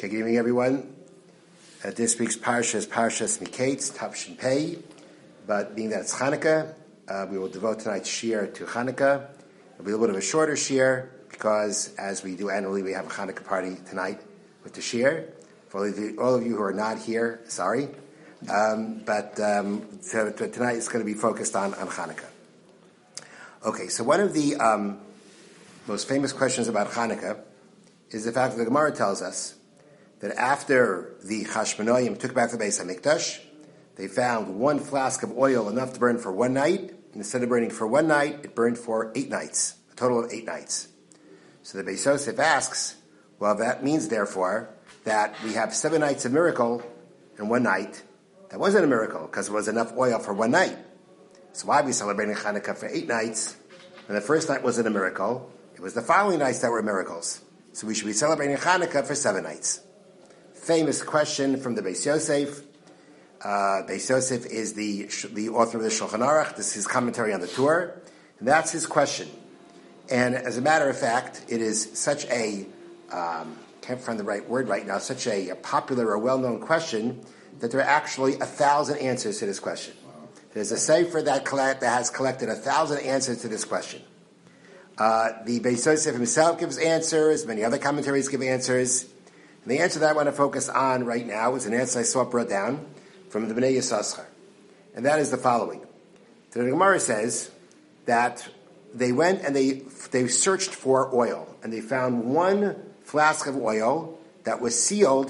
Okay, good evening, everyone. This week's parsha is Parshas Miketz, Tavshin Pei. But being that it's Hanukkah, we will devote tonight's shiur to Hanukkah. It'll be a little bit of a shorter shiur because, as we do annually, we have a Hanukkah party tonight with the shiur. For all of you who are not here, sorry. But tonight it's going to be focused on Hanukkah. Okay, so one of the most famous questions about Hanukkah is the fact that the Gemara tells us that after the Chashmonaim took back the Beis HaMikdash, they found one flask of oil enough to burn for one night. And instead of burning for one night, it burned for 8 nights, a total of 8 nights. So the Beis Yosef asks, well, that means, therefore, that we have 7 nights of miracle and one night. That wasn't a miracle because there was enough oil for one night. So why are we celebrating Hanukkah for 8 nights? And the first night wasn't a miracle. It was the following nights that were miracles. So we should be celebrating Hanukkah for 7 nights. Famous question from the Beis Yosef. Beis Yosef is the author of the Shulchan Aruch. This is his commentary on the Torah. And that's his question. And as a matter of fact, it is such a, can't find the right word right now, such a popular or well-known question that there are actually 1,000 answers to this question. There's a sefer that has collected 1,000 answers to this question. The Beis Yosef himself gives answers. Many other commentaries give answers. And the answer that I want to focus on right now is an answer I saw brought down from the Bnei Yissaschar. And that is the following. The Gemara says that they went and they searched for oil. And they found one flask of oil that was sealed.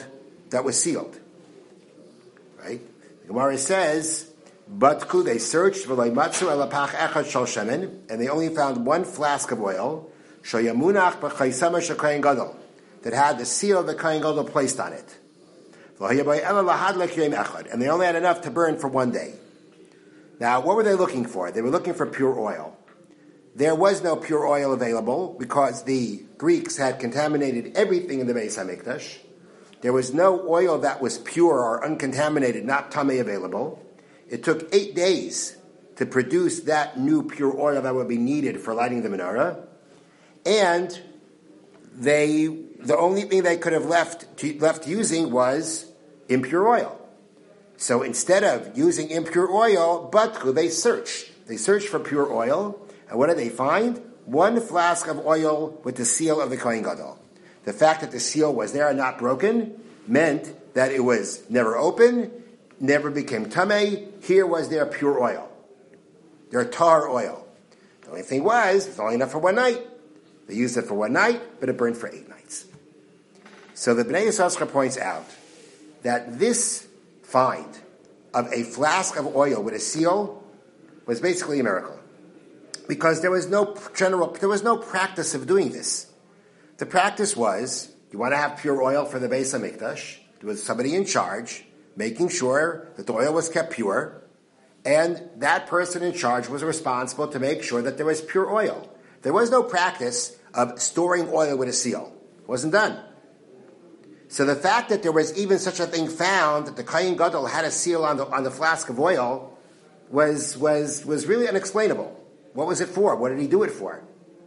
Right? The Gemara says, Batku, they searched, and they only found one flask of oil, that had the seal of the Kohen Gadol placed on it. And they only had enough to burn for one day. Now, what were they looking for? They were looking for pure oil. There was no pure oil available because the Greeks had contaminated everything in the Beis HaMikdash. There was no oil that was pure or uncontaminated, not tamei, available. It took 8 days to produce that new pure oil that would be needed for lighting the menorah. And the only thing they could have left using was impure oil. So instead of using impure oil, they searched. They searched for pure oil. And what did they find? One flask of oil with the seal of the Kohen Gadol. The fact that the seal was there and not broken meant that it was never open, never became tamei. Here was their pure oil, their tar oil. The only thing was, it's only enough for one night. They used it for one night, but it burned for 8 nights. So the Bnei Yissaschar points out that this find of a flask of oil with a seal was basically a miracle, because there was no practice of doing this. The practice was, you want to have pure oil for the Beis HaMikdash, there was somebody in charge, making sure that the oil was kept pure, and that person in charge was responsible to make sure that there was pure oil. There was no practice of storing oil with a seal. It wasn't done. So the fact that there was even such a thing found, that the Kohen Gadol had a seal on the flask of oil, was really unexplainable. What was it for? What did he do it for?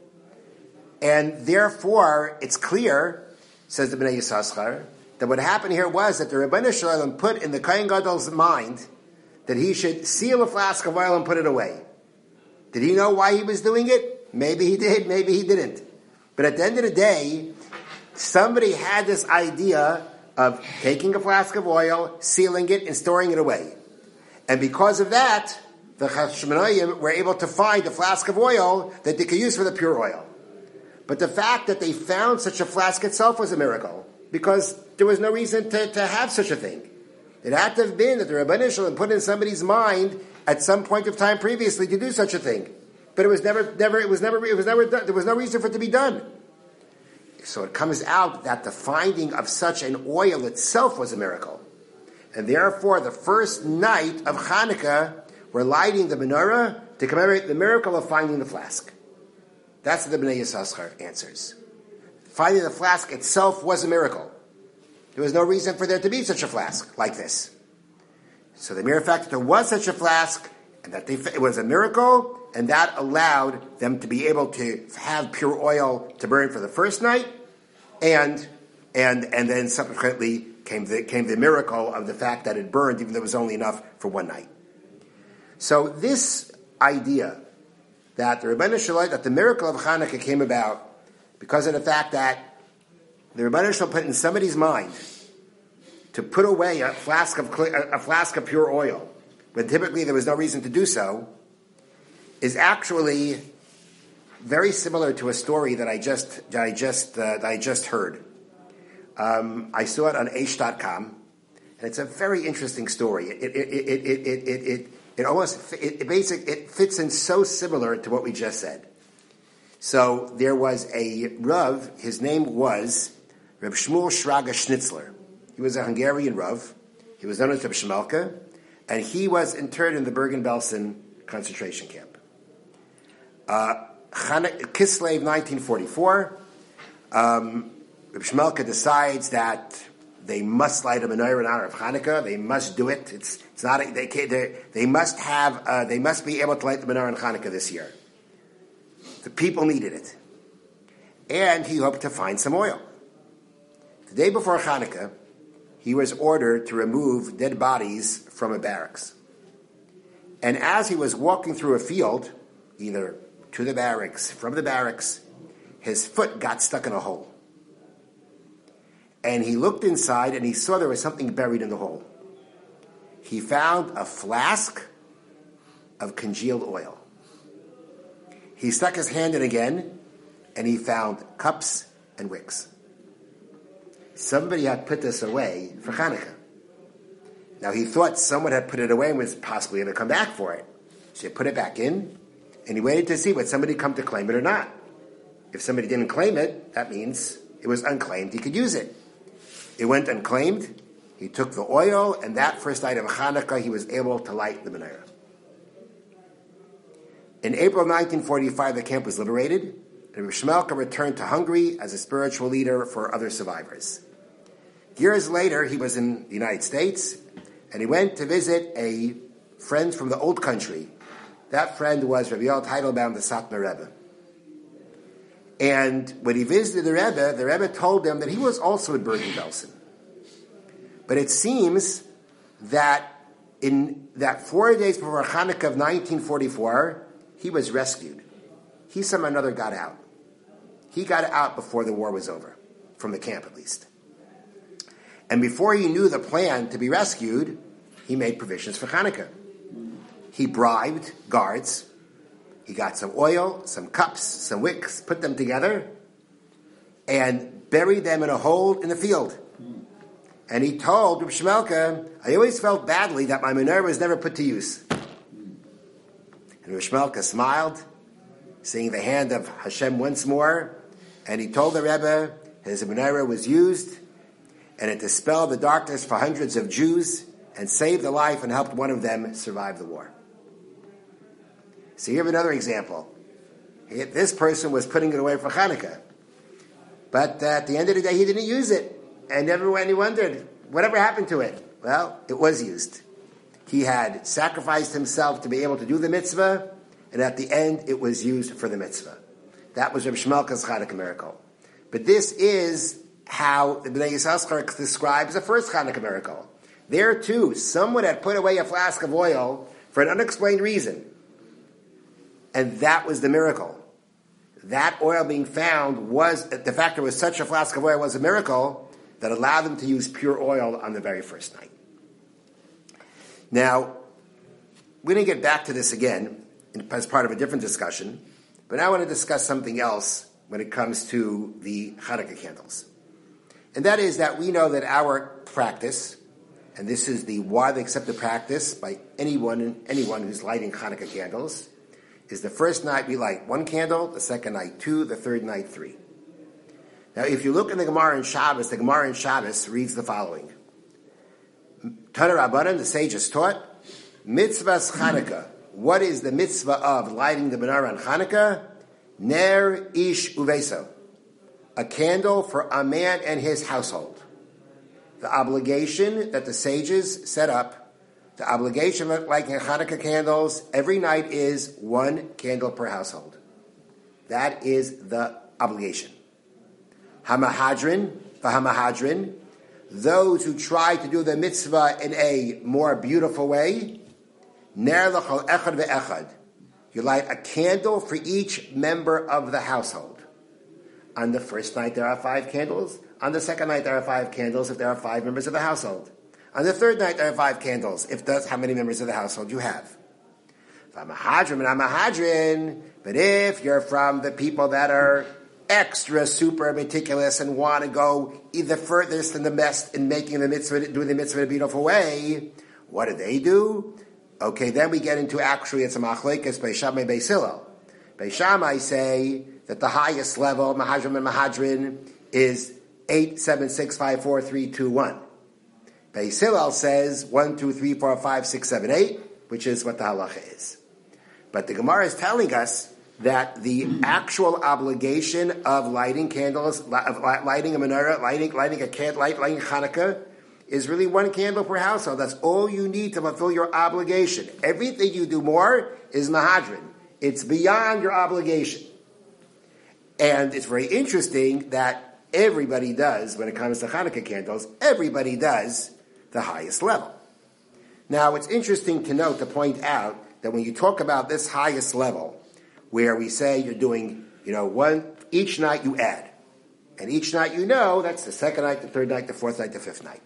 And therefore, it's clear, says the Bnei Yissaschar, that what happened here was that the Rebbeinu Shalom put in the Kohen Gadol's mind that he should seal a flask of oil and put it away. Did he know why he was doing it? Maybe he did, maybe he didn't. But at the end of the day, somebody had this idea of taking a flask of oil, sealing it, and storing it away. And because of that, the Chashmonaim were able to find a flask of oil that they could use for the pure oil. But the fact that they found such a flask itself was a miracle, because there was no reason to have such a thing. It had to have been that the Rebbeinu Shalom put in somebody's mind at some point of time previously to do such a thing. But it was never done. There was no reason for it to be done. So it comes out that the finding of such an oil itself was a miracle. And therefore, the first night of Hanukkah, we're lighting the menorah to commemorate the miracle of finding the flask. That's what the Bnei Yissaschar answers. Finding the flask itself was a miracle. There was no reason for there to be such a flask like this. So the mere fact that there was such a flask, and that it was a miracle, and that allowed them to be able to have pure oil to burn for the first night, and And then subsequently came the miracle of the fact that it burned, even though it was only enough for one night. So this idea that the miracle of Hanukkah came about because of the fact that the Rebbeinu Shalom put in somebody's mind to put away a flask of pure oil, when typically there was no reason to do so, is actually very similar to a story that I just heard. I saw it on Aish.com, and it's a very interesting story. It fits in so similar to what we just said. So there was a Rav, his name was Reb Shmuel Shraga Schnitzler. He was a Hungarian Rav. He was known as Reb Shmelka, and he was interred in the Bergen-Belsen concentration camp. Kislev 1944, Reb Shmelka decides that they must light a menorah in honor of Hanukkah. They must do it. It's not. They must have. They must be able to light the menorah in Hanukkah this year. The people needed it, and he hoped to find some oil. The day before Hanukkah, he was ordered to remove dead bodies from a barracks. And as he was walking through a field, either to the barracks, from the barracks, his foot got stuck in a hole. And he looked inside and he saw there was something buried in the hole. He found a flask of congealed oil. He stuck his hand in again and he found cups and wicks. Somebody had put this away for Hanukkah. Now he thought someone had put it away and was possibly going to come back for it. So he put it back in and he waited to see would somebody come to claim it or not. If somebody didn't claim it, that means it was unclaimed. He could use it. It went unclaimed. He took the oil, and that first night of Hanukkah, he was able to light the menorah. In April 1945, the camp was liberated, and Reb Shmelka returned to Hungary as a spiritual leader for other survivors. Years later, he was in the United States, and he went to visit a friend from the old country. That friend was Rabbi Yoel Teitelbaum, the Satmar Rebbe. And when he visited the Rebbe told him that he was also in Bergen-Belsen. But it seems that in that 4 days before Hanukkah of 1944, he was rescued. He somehow or another got out. He got out before the war was over, from the camp at least. And before he knew the plan to be rescued, he made provisions for Hanukkah. He bribed guards. He got some oil, some cups, some wicks, put them together, and buried them in a hole in the field. And he told Reb Shmelka, I always felt badly that my menorah was never put to use. And Reb Shmelka smiled, seeing the hand of Hashem once more, and he told the Rebbe his menorah was used, and it dispelled the darkness for hundreds of Jews, and saved a life and helped one of them survive the war. So you have another example. This person was putting it away for Hanukkah. But at the end of the day, he didn't use it. And everyone wondered, whatever happened to it? Well, it was used. He had sacrificed himself to be able to do the mitzvah, and at the end, it was used for the mitzvah. That was Reb Shmelka's Hanukkah miracle. But this is how the Bnei Yissaschar describes the first Hanukkah miracle. There, too, someone had put away a flask of oil for an unexplained reason. And that was the miracle. That oil being found was, the fact there was such a flask of oil was a miracle that allowed them to use pure oil on the very first night. Now, we're going to get back to this again as part of a different discussion, but now I want to discuss something else when it comes to the Hanukkah candles. And that is that we know that our practice, and this is the widely accepted practice by anyone who's lighting Hanukkah candles, is the first night we light one candle, the second night 2, the third night 3. Now, if you look in the Gemara in Shabbos, the Gemara in Shabbos reads the following. Tana Rabbanan, the sages taught, Mitzvahs Chanukah. What is the mitzvah of lighting the menorah on Chanukah? Ner ish uveso. A candle for a man and his household. The obligation that the sages set up, the obligation of lighting Hanukkah candles every night is 1 candle per household. That is the obligation. Hamahadrin, v'hamahadrin, those who try to do the mitzvah in a more beautiful way, ner l'chol echad ve'echad. You light a candle for each member of the household. On the first night there are 5 candles. On the second night there are 5 candles if there are 5 members of the household. On the third night there are 5 candles if that's how many members of the household you have. But if you're from the people that are extra super meticulous and want to go either furthest and the best in making the mitzvah, doing the mitzvah in a beautiful way, what do? Okay, then we get into actually it's a machlekes Beis Shammai Beis Hillel. Beis Shammai say that the highest level mahadrim and mahadrin is 8, 7, 6, 5, 4, 3, 2, 1. Beis Hillel says 1, 2, 3, 4, 5, 6, 7, 8, which is what the halacha is. But the Gemara is telling us that the actual obligation of lighting candles, of lighting a menorah, lighting a candle, lighting Hanukkah, is really 1 candle per household. That's all you need to fulfill your obligation. Everything you do more is mahadrin. It's beyond your obligation. And it's very interesting that everybody does, when it comes to Hanukkah candles, everybody does the highest level. Now, it's interesting to point out that when you talk about this highest level, where we say you're doing, each night you add. And each night that's the second night, the third night, the fourth night, the fifth night.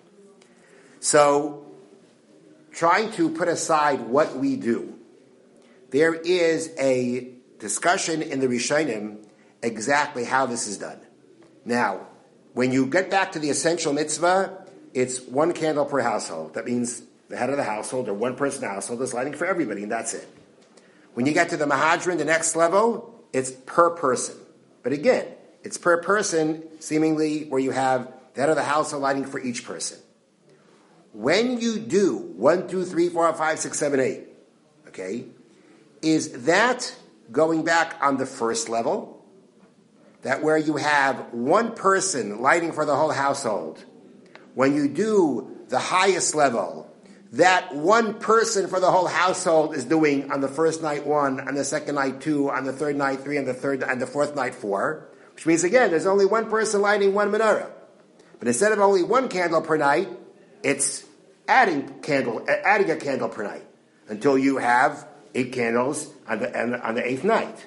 So, trying to put aside what we do, there is a discussion in the Rishonim exactly how this is done. Now, when you get back to the essential mitzvah, it's 1 candle per household. That means the head of the household or 1 person household is lighting for everybody, and that's it. When you get to the mahadrin, the next level, it's per person. But again, it's per person, seemingly, where you have the head of the household lighting for each person. When you do 1, 2, 3, 4, 5, 6, 7, 8, okay, is that going back on the first level? That where you have 1 person lighting for the whole household. When you do the highest level, that 1 person for the whole household is doing on the first night 1, on the second night 2, on the third night 3, on the fourth night 4, which means again there's only 1 person lighting 1 menorah. But instead of only 1 candle per night, it's adding a candle per night until you have 8 candles on the 8th night.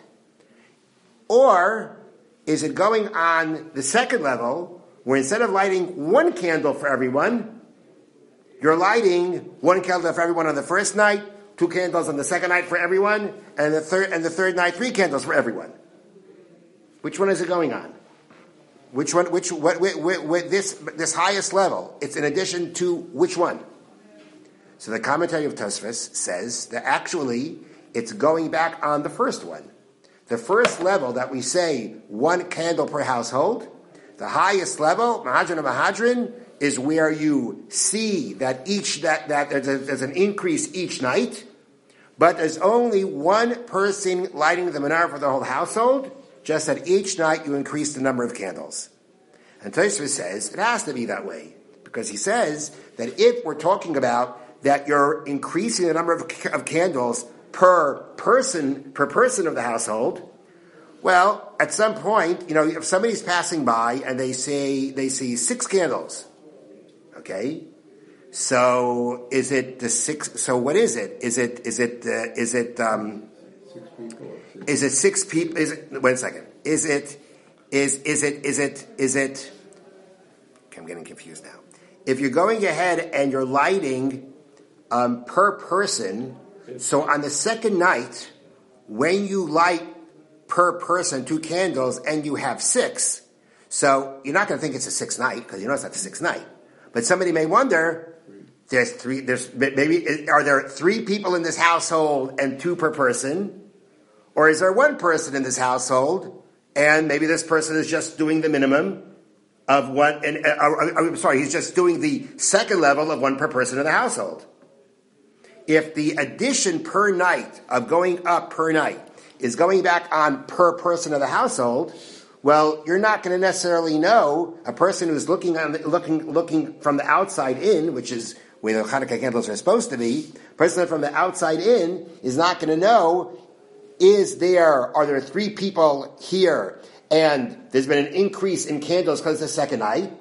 Or is it going on the second level where instead of lighting 1 candle for everyone, you're lighting 1 candle for everyone on the first night, 2 candles on the second night for everyone, and the third night 3 candles for everyone? Which one is it going on? Which one? This highest level? It's in addition to which one? So the commentary of Tosfos says that actually it's going back on the first one. The first level that we say 1 candle per household, the highest level, mahadrin and mahadrin, is where you see that there's an increase each night, but there's only 1 person lighting the menorah for the whole household, just that each night you increase the number of candles. And Tosfos says it has to be that way, because he says that if we're talking about that you're increasing the number of candles per person of the household, well, at some point, if somebody's passing by and they see 6 candles, okay, so is it the 6? So what is it? Is it 6 people? Is it 6 people? Wait a second. Is it? Okay, I'm getting confused now. If you're going ahead and you're lighting per person, so on the second night, when you light per person 2 candles and you have 6, so you're not going to think it's a 6th night because it's not the 6th night. But somebody may wonder, are there 3 people in this household and 2 per person? Or is there 1 person in this household and maybe this person is just doing the minimum of 1, he's just doing the second level of 1 per person in the household. If the addition per night of going up per night is going back on per person of the household, well, you're not going to necessarily know. A person who's looking from the outside in, which is where the Hanukkah candles are supposed to be, a person from the outside in is not going to know, are there 3 people here and there's been an increase in candles because it's the second night?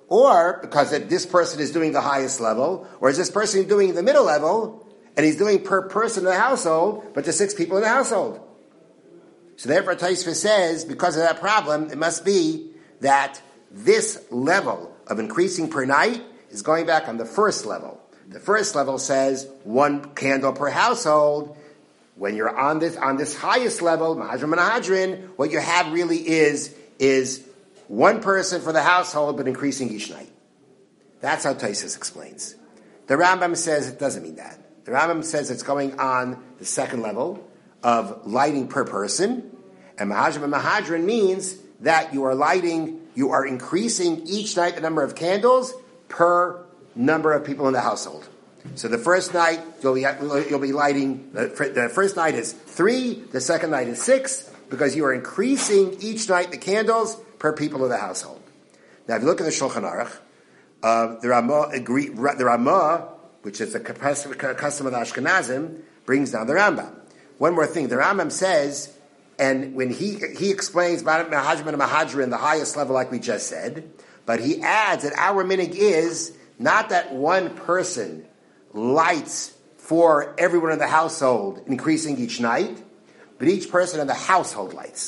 or because this person is doing the highest level, or is this person doing the middle level, and he's doing per person in the household, but there's 6 people in the household. So therefore, Tosfos says, because of that problem, it must be that this level of increasing per night is going back on the first level. The first level says 1 candle per household. When you're on this highest level, Mahadran Manahadrin, what you have really is 1 person for the household, but increasing each night. That's how Tosfos explains. The Rambam says it doesn't mean that. The Rambam says it's going on the second level of lighting per person, and Mahadran Manahadrin means that you are increasing each night the number of candles per number of people in the household. So the first night you'll be lighting. The first night is 3. The second night is 6, because you are increasing each night the candles per people of the household. Now, if you look at the Shulchan Aruch, the Ramah, which is the custom of the Ashkenazim, brings down the Rambam. One more thing, the Rambam says, and when he explains Mahadran and Mahadran, the highest level, like we just said, but he adds that our minig is not that 1 person lights for everyone in the household, increasing each night, but each person in the household lights.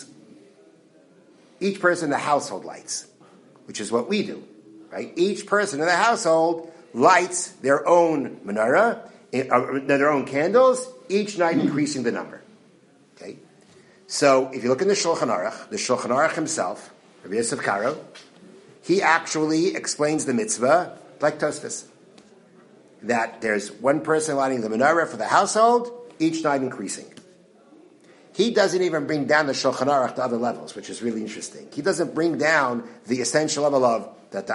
Each person in the household lights, which is what we do, right? Each person in the household lights their own menorah, their own candles, each night increasing the number. Okay? So, if you look in the Shulchan Aruch himself, Rabbi Yosef Karo, he actually explains the mitzvah like Tosfos. That there's 1 person lighting the menorah for the household, each night increasing. He doesn't even bring down the Shulchan Aruch to other levels, which is really interesting. He doesn't bring down the essential level of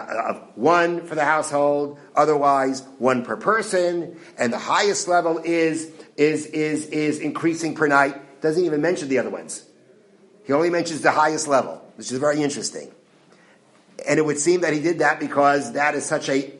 1 for the household, otherwise 1 per person, and the highest level is increasing per night. Doesn't even mention the other ones. He only mentions the highest level, which is very interesting. And it would seem that he did that because that is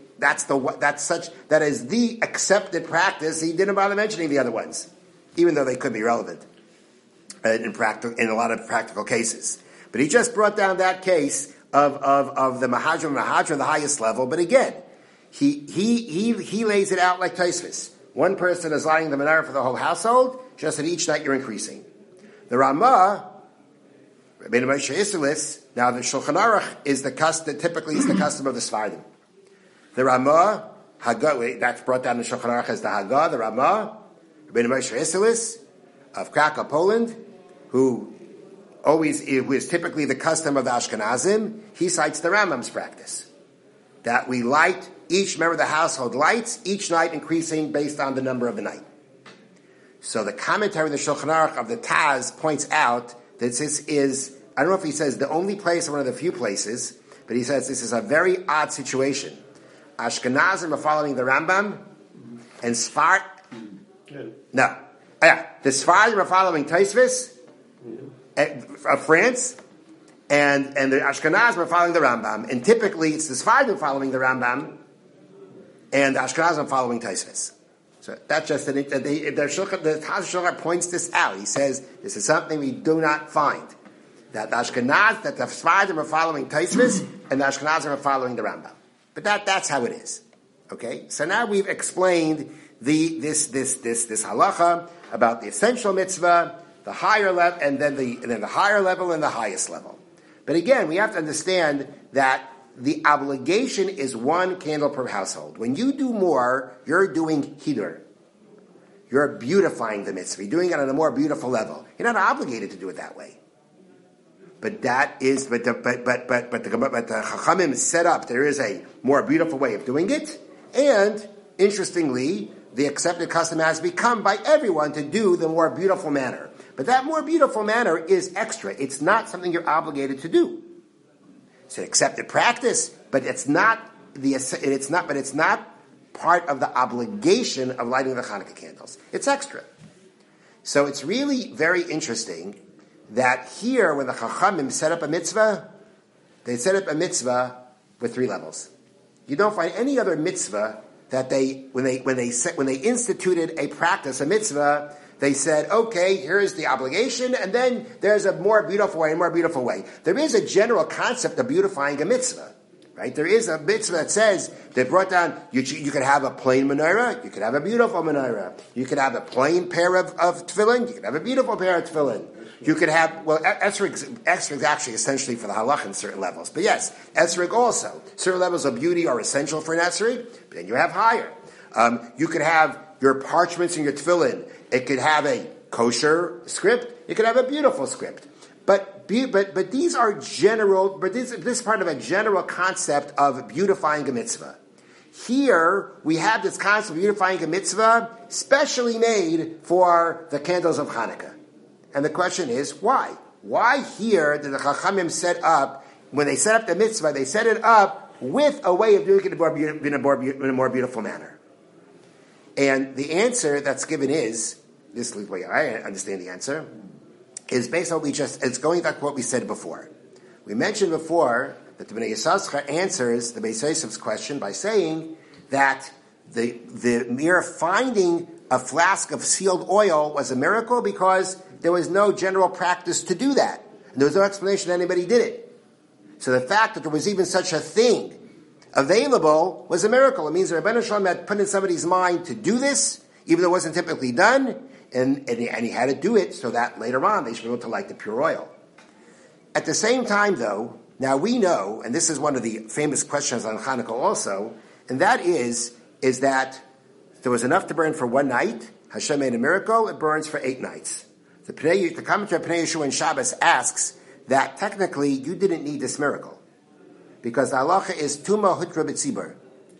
the accepted practice. He didn't bother mentioning the other ones, even though they could be relevant in a lot of practical cases. But he just brought down that case of the Mahadran, the highest level. But again, he lays it out like Tosfos. 1 person is lighting the menorah for the whole household, just that each night you're increasing. The Ramah, Rabbeinu Moshe Isserles, now the Shulchan Aruch typically is the custom of the Sfardim. The Ramah, that's brought down in the Shulchan Aruch as the Haggah, the Ramah, Rabbeinu Moshe Isserles of Krakow, Poland, who is typically the custom of the Ashkenazim, he cites the Rambam's practice. That we light, each member of the household lights, each night increasing based on the number of the night. So the commentary in the Shulchan Aruch of the Taz points out that this is, I don't know if he says the only place or one of the few places, but he says this is a very odd situation. Ashkenazim are following the Rambam, and the Sfardim are following Tosfos of France, and the Ashkenazim are following the Rambam. And typically, it's the Sfardim following the Rambam, and the Ashkenazim following Tosfos. So that's just the Taz Shulchan points this out. He says this is something we do not find, that the Sfardim are following Tosfos, and the Ashkenazim are following the Rambam. But that's how it is. Okay? So now we've explained this halacha about the essential mitzvah, the higher level, and then the higher level and the highest level. But again, we have to understand that the obligation is 1 candle per household. When you do more, you're doing hidur. You're beautifying the mitzvah. You're doing it on a more beautiful level. You're not obligated to do it that way. But the Chachamim set up, there is a more beautiful way of doing it, and interestingly, the accepted custom has become by everyone to do the more beautiful manner. But that more beautiful manner is extra. It's not something you're obligated to do. It's an accepted practice, but it's not part of the obligation of lighting the Hanukkah candles. It's extra. So it's really very interesting that here, when the Chachamim set up a mitzvah, they set up a mitzvah with 3 levels. You don't find any other mitzvah that when they instituted a practice, a mitzvah, they said, okay, here's the obligation, and then there's a more beautiful way, a more beautiful way. There is a general concept of beautifying a mitzvah, Right? There is a mitzvah that says, they brought down, you could have a plain menorah, you could have a beautiful menorah, you could have a plain pair of tefillin, you could have a beautiful pair of tefillin. You could have, well, esrog is actually essentially for the halach in certain levels. But yes, esrog also. Certain levels of beauty are essential for an esrog, but then you have higher. You could have your parchments and your tefillin. It could have a kosher script. It could have a beautiful script. But these are general, but this is part of a general concept of beautifying a mitzvah. Here, we have this concept of beautifying a mitzvah specially made for the candles of Hanukkah. And the question is, why? Why here did the Chachamim set up, when they set up the mitzvah, they set it up with a way of doing it in a more beautiful manner? And the answer that's given is, this is the way I understand the answer, is based on what it's going back to what we said before. We mentioned before that the Bnei Yissaschar answers the Beis Yosef's question by saying that the mere finding a flask of sealed oil was a miracle because there was no general practice to do that. And there was no explanation that anybody did it. So the fact that there was even such a thing available was a miracle. It means that Rebbeinu Shalom had put in somebody's mind to do this, even though it wasn't typically done, and he had to do it so that later on they should be able to light the pure oil. At the same time, though, now we know, and this is one of the famous questions on Hanukkah also, and that is that there was enough to burn for one night. Hashem made a miracle, it burns for 8 nights. The commentary of Pnei Yeshua and Shabbos asks that technically you didn't need this miracle because the halacha is tuma hutra b'tzibur.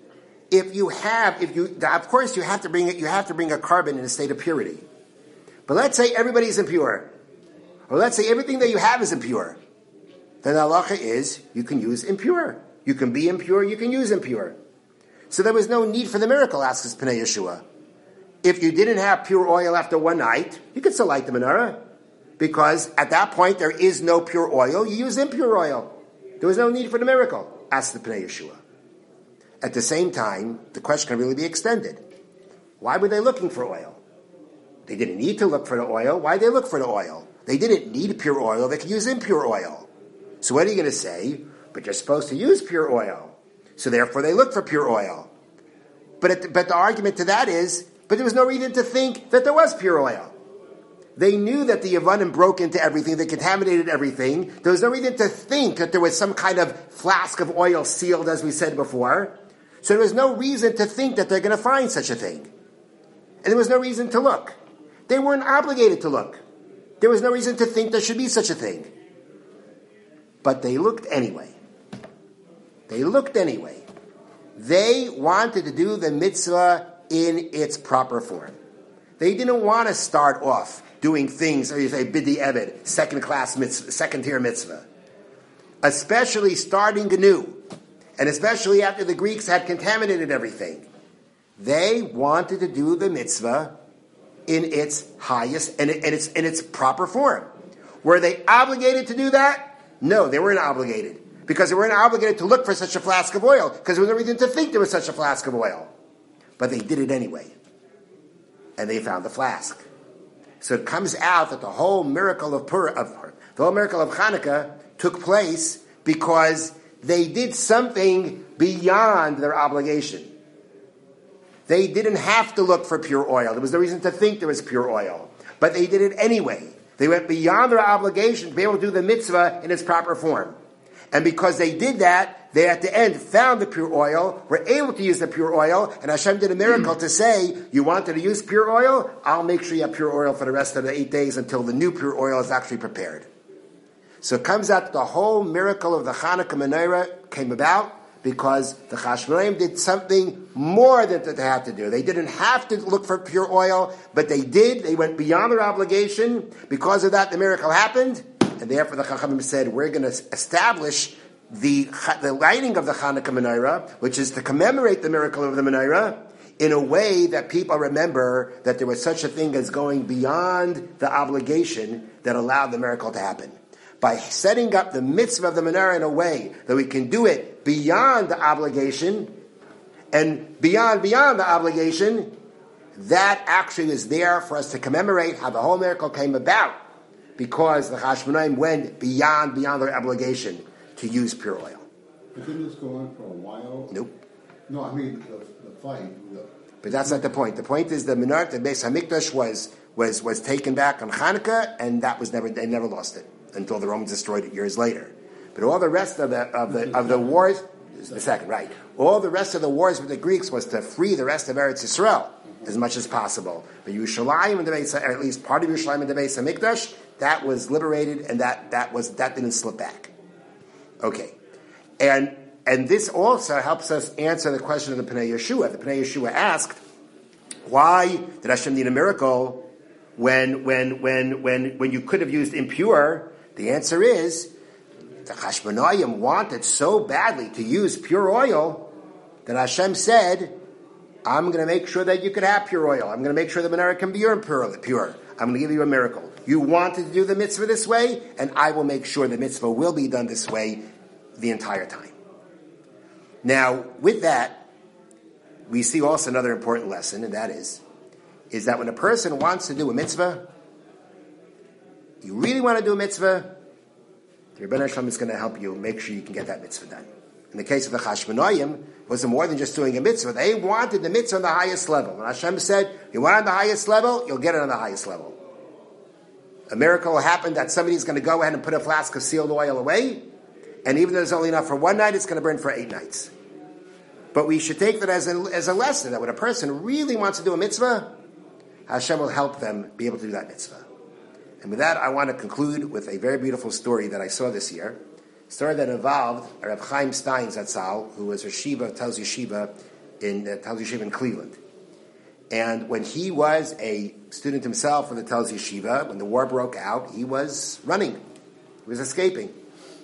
Of course you have to bring a carbon in a state of purity. But let's say everybody's impure, or let's say everything that you have is impure. Then the halacha is you can use impure. You can be impure. You can use impure. So there was no need for the miracle, asks Pnei Yeshua. If you didn't have pure oil after one night, you could still light the menorah. Because at that point, there is no pure oil. You use impure oil. There was no need for the miracle, asks the Pnei Yeshua. At the same time, the question can really be extended. Why were they looking for oil? They didn't need to look for the oil. Why did they look for the oil? They didn't need pure oil. They could use impure oil. So what are you going to say? But you're supposed to use pure oil. So therefore, they look for pure oil. But the argument to that is, but there was no reason to think that there was pure oil. They knew that the Yavanim broke into everything, they contaminated everything. There was no reason to think that there was some kind of flask of oil sealed, as we said before. So there was no reason to think that they're going to find such a thing. And there was no reason to look. They weren't obligated to look. There was no reason to think there should be such a thing. But they looked anyway. They looked anyway. They wanted to do the mitzvah in its proper form. They didn't want to start off doing things, or you say, bidi eved, second-class mitzvah, second-tier mitzvah. Especially starting anew, and especially after the Greeks had contaminated everything. They wanted to do the mitzvah in its highest, in its proper form. Were they obligated to do that? No, they weren't obligated. Because they weren't obligated to look for such a flask of oil, because there was no reason to think there was such a flask of oil. But they did it anyway. And they found the flask. So it comes out that the whole miracle of Hanukkah took place because they did something beyond their obligation. They didn't have to look for pure oil. There was no reason to think there was pure oil. But they did it anyway. They went beyond their obligation to be able to do the mitzvah in its proper form. And because they did that, they at the end found the pure oil, were able to use the pure oil, and Hashem did a miracle to say, you wanted to use pure oil? I'll make sure you have pure oil for the rest of the 8 days until the new pure oil is actually prepared. So it comes out that the whole miracle of the Hanukkah menorah came about because the Chashmonaim did something more than they had to do. They didn't have to look for pure oil, but they did. They went beyond their obligation. Because of that, the miracle happened. And therefore the Chachamim said, we're going to establish the lighting of the Hanukkah menorah, which is to commemorate the miracle of the menorah, in a way that people remember that there was such a thing as going beyond the obligation that allowed the miracle to happen. By setting up the mitzvah of the menorah in a way that we can do it beyond the obligation, and beyond the obligation, that actually is there for us to commemorate how the whole miracle came about, because the Chashmonaim went beyond their obligation to use pure oil. But didn't this go on for a while? Nope. No, I mean the fight. But that's not the point. The point is the Menorah, the Beis Hamikdash was taken back on Hanukkah, and they never lost it until the Romans destroyed it years later. But all the rest of the wars, the second, right? All the rest of the wars with the Greeks was to free the rest of Eretz Yisrael as much as possible. But Yerushalayim and the Beis, or at least part of Yerushalayim and the Beis Hamikdash, that was liberated, and that didn't slip back. Okay, and this also helps us answer the question of the Pnei Yeshua. The Pnei Yeshua asked, why did Hashem need a miracle when you could have used impure? The answer is, the Chashmonaim wanted so badly to use pure oil that Hashem said, I'm going to make sure that you could have pure oil. I'm going to make sure the menorah can be pure. I'm going to give you a miracle. You wanted to do the mitzvah this way, and I will make sure the mitzvah will be done this way the entire time. Now, with that, we see also another important lesson, and that is that when a person wants to do a mitzvah, you really want to do a mitzvah, the Rebbeinu Shalom is going to help you make sure you can get that mitzvah done. In the case of the Chashmonaim, it was more than just doing a mitzvah. They wanted the mitzvah on the highest level. And Hashem said, you want it on the highest level, you'll get it on the highest level. A miracle will happen that somebody's going to go ahead and put a flask of sealed oil away, and even though there's only enough for one night, it's going to burn for 8 nights. But we should take that as a lesson, that when a person really wants to do a mitzvah, Hashem will help them be able to do that mitzvah. And with that, I want to conclude with a very beautiful story that I saw this year. A story that involved Reb Chaim Stein Zatzal, who was Rosh Yeshiva, Telz Yeshiva in Cleveland. And when he was a student himself in the Telz Yeshiva, when the war broke out, he was running. He was escaping.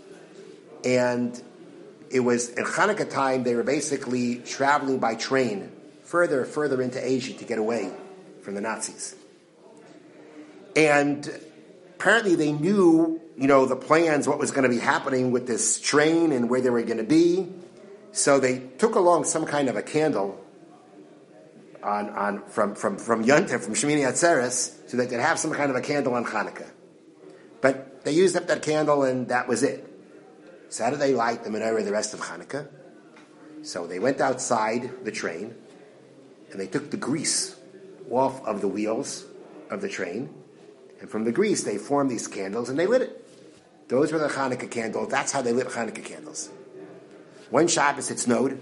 And it was in Hanukkah time, they were basically traveling by train further into Asia to get away from the Nazis. And apparently they knew, the plans, what was going to be happening with this train and where they were going to be. So they took along some kind of a candle from Yontif, from Shemini Atzeres, so they could have some kind of a candle on Hanukkah. But they used up that candle and that was it. So how did they light the menorah the rest of Hanukkah? So they went outside the train and they took the grease off of the wheels of the train, and from the grease they formed these candles and they lit it. Those were the Hanukkah candles. That's how they lit Hanukkah candles. One Shabbos it snowed.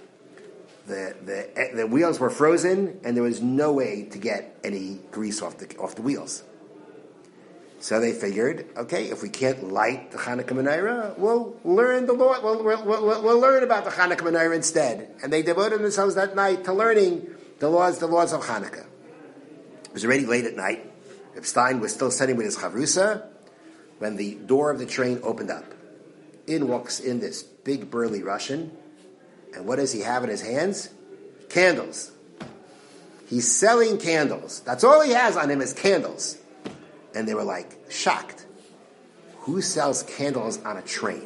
The wheels were frozen and there was no way to get any grease off the wheels. So they figured, okay, if we can't light the Hanukkah menorah, we'll learn the Lord. We'll learn about the Hanukkah menorah instead. And they devoted themselves that night to learning the laws of Hanukkah. It was already late at night. Reb Stein was still sitting with his chavrusa when the door of the train opened up. In walks in this big burly Russian, and what does he have in his hands? Candles. He's selling candles. That's all he has on him is candles. And they were like shocked. Who sells candles on a train?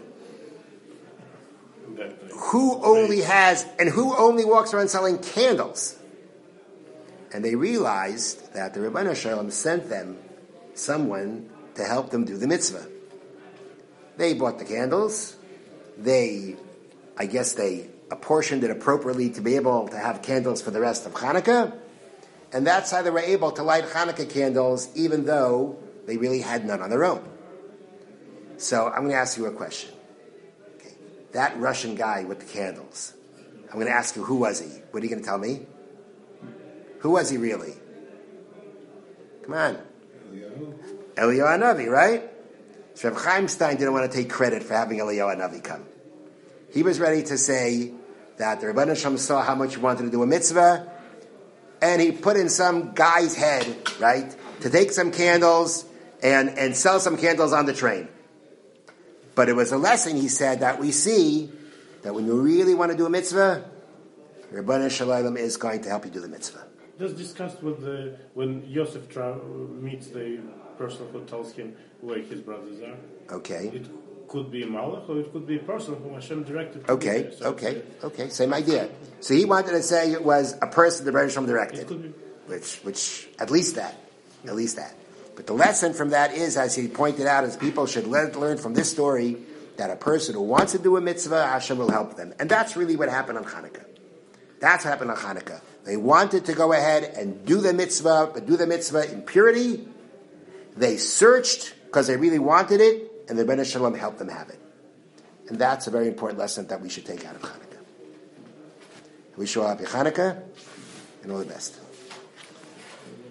Who only walks around selling candles? And they realized that the Rebbeinu Shalom sent them someone to help them do the mitzvah. They bought the candles. They apportioned it appropriately to be able to have candles for the rest of Hanukkah. And that's how they were able to light Hanukkah candles, even though they really had none on their own. So I'm going to ask you a question. Okay. That Russian guy with the candles, I'm going to ask you, who was he? What are you going to tell me? Who was he really? Come on. Eliyahu Hanavi, right? So Reb Chaim Stein didn't want to take credit for having Eliyahu Hanavi come. He was ready to say that the Rebbeinu Shalom saw how much he wanted to do a mitzvah, and he put in some guy's head, right, to take some candles and sell some candles on the train. But it was a lesson, he said, that we see that when you really want to do a mitzvah, Rebbeinu Shalom is going to help you do the mitzvah. Just discussed when Yosef meets the person who tells him where his brothers are. Okay. It could be a malach or it could be a person whom Hashem directed. Okay. Same idea. So he wanted to say it was a person the Rebbeinu Shalom directed. It could be. Which at least that. But the lesson from that is, as he pointed out, is people should learn from this story that a person who wants to do a mitzvah, Hashem will help them. And that's really what happened on Hanukkah. That's what happened on Hanukkah. They wanted to go ahead and do the mitzvah, but do the mitzvah in purity. They searched because they really wanted it, and the Rebbeinu Shalom helped them have it. And that's a very important lesson that we should take out of Hanukkah. We wish you all happy Hanukkah, and all the best.